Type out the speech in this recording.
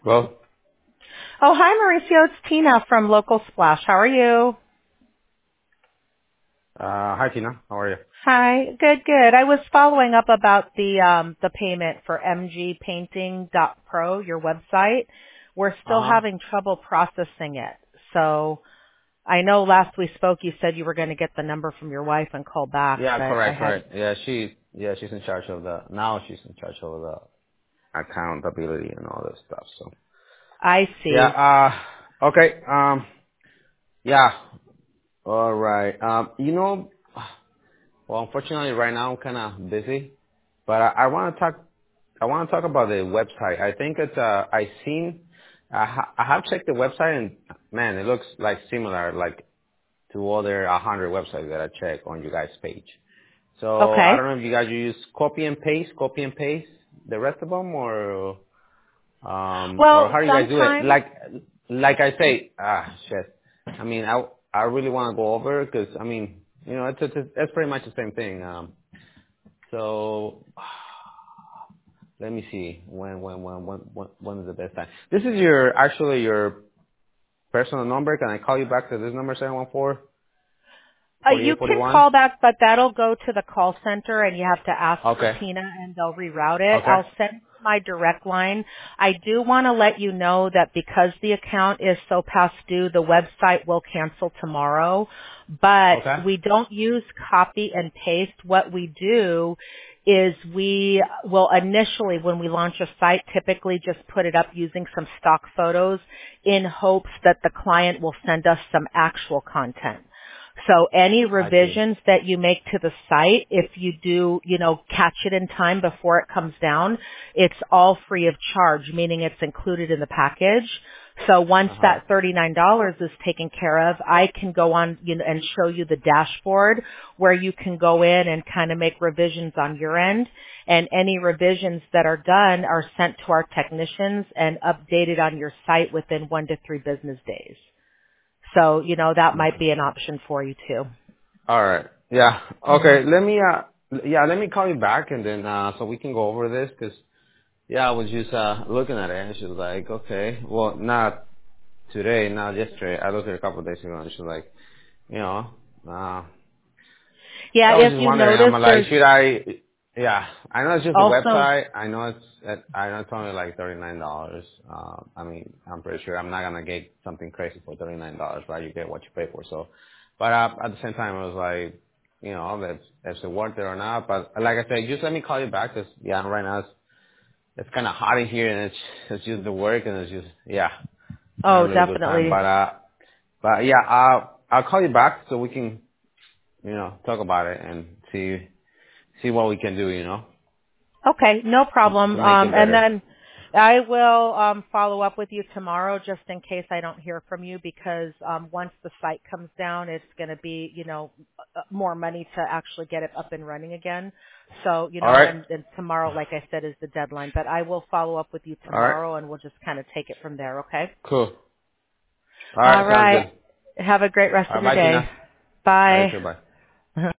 Well, Oh, hi, Mauricio. It's Tina from Local Splash. How are you? hi Tina, how are you? Hi. Good, good. I was following up about the payment for mgpainting.pro, your website. We're still Uh-huh. having trouble processing it. So I know last we spoke you said you were going to get the number from your wife and call back, Yeah, but I correct, hadn't. correct. She's in charge of she's in charge of the accountability and all this stuff, so. I see. Yeah, okay, yeah, alright. Well, unfortunately right now I'm kinda busy, but I want to talk about the website. I think it's, I have checked the website and man, it looks like similar, like to other 100 websites that I check on you guys' page. So I Okay. don't know if you guys use copy and paste the rest of them, or Well, how do you guys do it? sometimes. Like I say, shit. I mean, I really want to go over because I mean, it's pretty much the same thing. So let me see when is the best time? This is your personal number. Can I call you back to this number 714-4841? You can call back, but that'll go to the call center and you have to ask for Okay. Tina and they'll reroute it. Okay. I'll send my direct line. I do want to let you know that because the account is so past due, the website will cancel tomorrow, but Okay. we don't use copy and paste. What we do is we will initially, when we launch a site, typically just put it up using some stock photos in hopes that the client will send us some actual content. So any I see. revisions that you make to the site, if you do, catch it in time before it comes down, it's all free of charge, meaning it's included in the package. So once Uh-huh. that $39 is taken care of, I can go on, and show you the dashboard where you can go in and kind of make revisions on your end. And any revisions that are done are sent to our technicians and updated on your site within 1 to 3 business days. So, that might be an option for you too. All right. Yeah. hmm Okay. Let me call you back and then, so we can go over this because, yeah, I was just, looking at it and she was like, okay, well, not today, not yesterday. I looked at it a couple of days ago and she was like, you know, uh, Yeah, I was if just you wondering, I'm notice like, there's yeah, I know it's just a also, website. I know it's only like $39. I mean, I'm pretty sure I'm not going to get something crazy for $39, right? You get what you pay for. So, but, at the same time, I was like, if it's worth it or not. But like I said, just let me call you back 'cause yeah, right now it's kind of hot in here and it's just the work and it's just, yeah, not a oh, really good time. definitely. But yeah, I'll call you back so we can, talk about it and see what we can do, Okay, no to problem. make it And better. then I will follow up with you tomorrow just in case I don't hear from you because once the site comes down, it's going to be, more money to actually get it up and running again. So, All right. and tomorrow, like I said, is the deadline. But I will follow up with you All right. tomorrow and we'll just kind of take it from there, okay? Cool. All All right. Sounds right. good. Have a great rest All of right. your Bye, day. Tina. All right. Bye. You too. Bye.